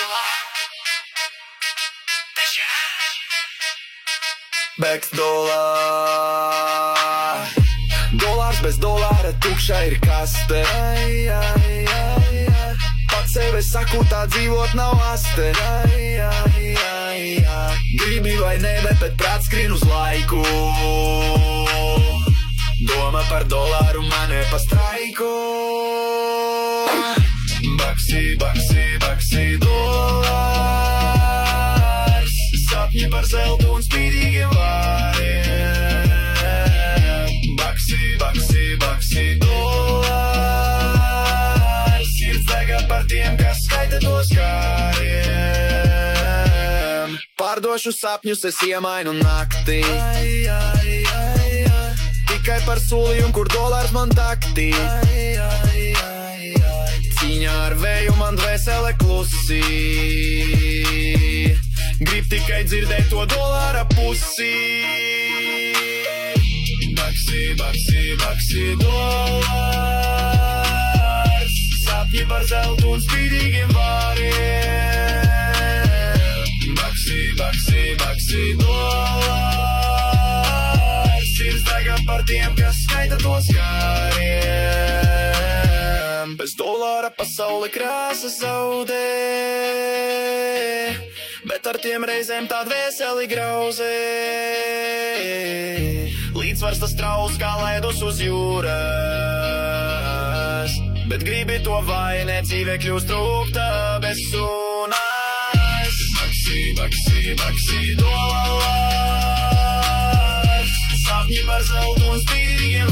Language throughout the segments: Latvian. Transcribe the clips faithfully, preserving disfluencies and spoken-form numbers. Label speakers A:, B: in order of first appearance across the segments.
A: Beks dolār. Dolārs bez dolāra tukša ir kaste. Ai, ai, ai, ai. Pats sevi saku, tā dzīvot nav aste. Ai, ai, ai, ai. Gribi vai ne, bet prāts skrien uz laiku. Doma par dolāru man nepastraiku. Baksi, baksi, baksi dolārs. Sapņi par zeltu un spīdīgiem vāriem. Baksi, baksi, baksi dolārs. Sirds dega par tiem, kas skaita tos kāriem. Pārdošu sapņus, es iemainu naktī. Ai, ai, ai, ai. Tikai par solījumu, kur dolārs man taktī. Ai, ai, ai, ai. Cīņā ar vēju man dvēsele klusi. Grib tikai dzirdēt to dolāra pusi. Baksi, baksi, baksi dolārs. Sapņi par zeltu un spīdīgiem vāriem. Baksi, baksi, baksi dolārs. Sirds dega par tiem, kas skaita tos kāriem. Bez dolāra pasaule krāsa zaudē, bet ar tiem reizēm tā dvēseli grauzē. Līdzsvars tas traus kā ledus uz jūras, bet gribi to vai ne, dzīve kļūst rūgta bez sunas. Baksi, baksi, baksi dolārs. Sapņi par zeltu un spīdīgiem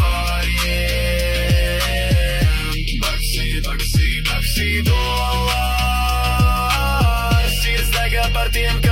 A: vāriem. Baksi, baksi, baksi dolārs. Sirds dega par tiem,